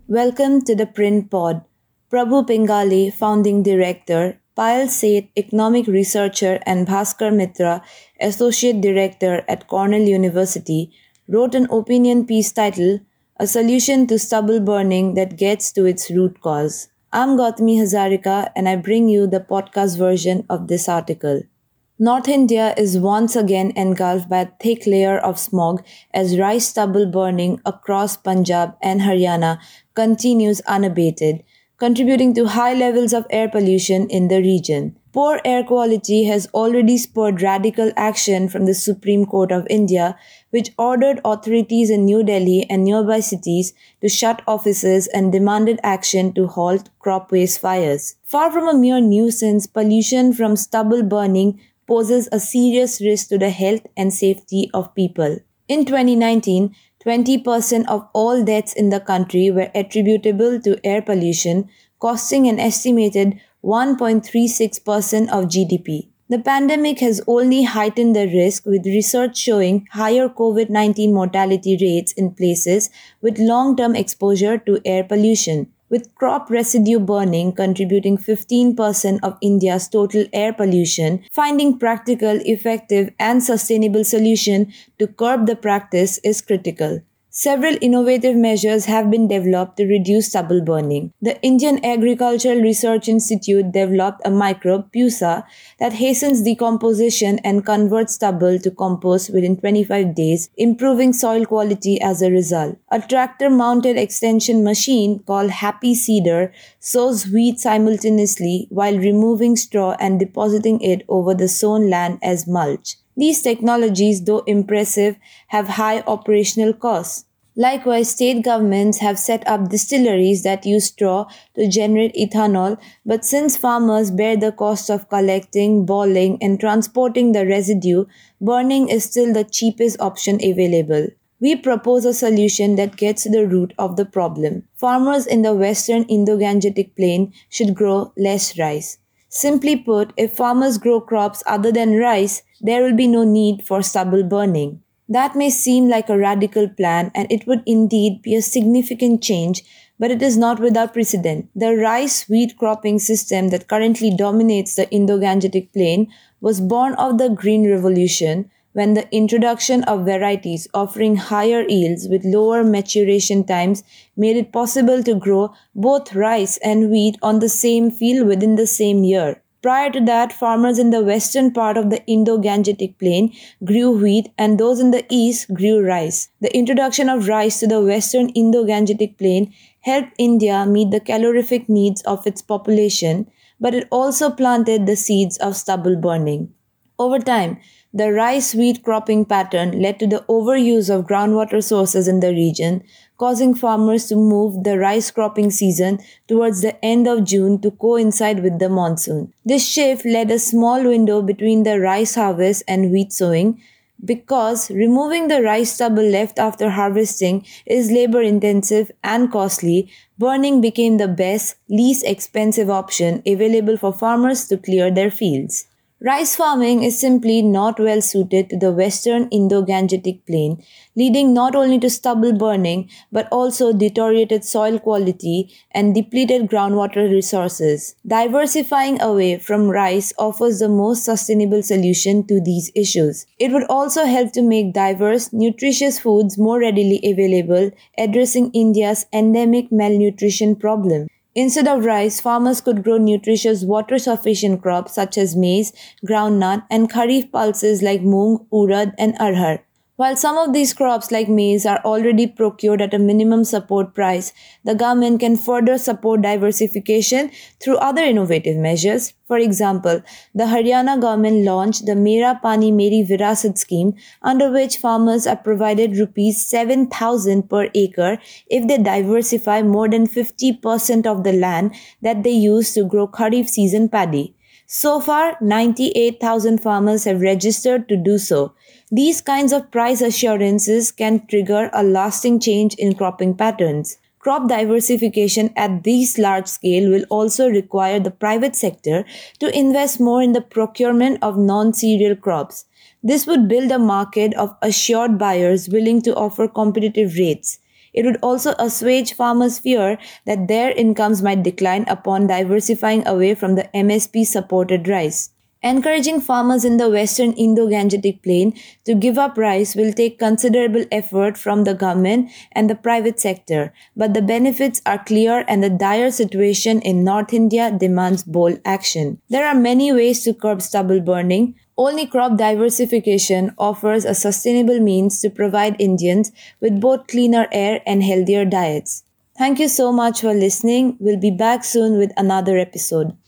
Welcome to the Print Pod. Prabhu Pingali, founding director, Payal Seth, economic researcher, and Bhaskar Mitra, associate director at Cornell University, wrote an opinion piece titled A Solution to Stubble Burning That Gets to Its Root Cause. I'm Gautami Hazarika and I bring you the podcast version of this article. North India is once again engulfed by a thick layer of smog as rice stubble burning across Punjab and Haryana continues unabated, contributing to high levels of air pollution in the region. Poor air quality has already spurred radical action from the Supreme Court of India, which ordered authorities in New Delhi and nearby cities to shut offices and demanded action to halt crop waste fires. Far from a mere nuisance, pollution from stubble burning poses a serious risk to the health and safety of people. In 2019, 20% of all deaths in the country were attributable to air pollution, costing an estimated 1.36% of GDP. The pandemic has only heightened the risk, with research showing higher COVID-19 mortality rates in places with long-term exposure to air pollution, with crop residue burning contributing 15% of India's total air pollution. Finding practical, effective, and sustainable solution to curb the practice is critical. Several innovative measures have been developed to reduce stubble burning. The Indian Agricultural Research Institute developed a microbe, Pusa, that hastens decomposition and converts stubble to compost within 25 days, improving soil quality as a result. A tractor-mounted extension machine called Happy Seeder sows wheat simultaneously while removing straw and depositing it over the sown land as mulch. These technologies, though impressive, have high operational costs. Likewise, state governments have set up distilleries that use straw to generate ethanol, but since farmers bear the cost of collecting, boiling, and transporting the residue, burning is still the cheapest option available. We propose a solution that gets to the root of the problem. Farmers in the western Indo-Gangetic Plain should grow less rice. Simply put, if farmers grow crops other than rice, there will be no need for stubble burning. That may seem like a radical plan, and it would indeed be a significant change, but it is not without precedent. The rice wheat cropping system that currently dominates the Indo-Gangetic Plain was born of the Green Revolution, when the introduction of varieties offering higher yields with lower maturation times made it possible to grow both rice and wheat on the same field within the same year. Prior to that, farmers in the western part of the Indo-Gangetic Plain grew wheat and those in the east grew rice. The introduction of rice to the western Indo-Gangetic Plain helped India meet the calorific needs of its population, but it also planted the seeds of stubble burning. Over time, the rice-wheat cropping pattern led to the overuse of groundwater sources in the region, causing farmers to move the rice cropping season towards the end of June to coincide with the monsoon. This shift led a small window between the rice harvest and wheat sowing. Because removing the rice stubble left after harvesting is labor-intensive and costly, burning became the best, least expensive option available for farmers to clear their fields. Rice farming is simply not well suited to the western Indo-Gangetic Plain, leading not only to stubble burning but also deteriorated soil quality and depleted groundwater resources. Diversifying away from rice offers the most sustainable solution to these issues. It would also help to make diverse, nutritious foods more readily available, addressing India's endemic malnutrition problem. Instead of rice, farmers could grow nutritious water-sufficient crops such as maize, groundnut, and kharif pulses like moong, urad, and arhar. While some of these crops like maize are already procured at a minimum support price, the government can further support diversification through other innovative measures. For example, the Haryana government launched the Mera Pani Meri Virasat scheme, under which farmers are provided rupees 7,000 per acre if they diversify more than 50% of the land that they use to grow kharif season paddy. So far, 98,000 farmers have registered to do so. These kinds of price assurances can trigger a lasting change in cropping patterns. Crop diversification at this large scale will also require the private sector to invest more in the procurement of non-cereal crops. This would build a market of assured buyers willing to offer competitive rates. It would also assuage farmers' fear that their incomes might decline upon diversifying away from the MSP supported rice. Encouraging farmers in the western Indo-Gangetic plain to give up rice will take considerable effort from the government and the private sector, but the benefits are clear and the dire situation in North India demands bold action. There are many ways to curb stubble burning. Only crop diversification offers a sustainable means to provide Indians with both cleaner air and healthier diets. Thank you so much for listening. We'll be back soon with another episode.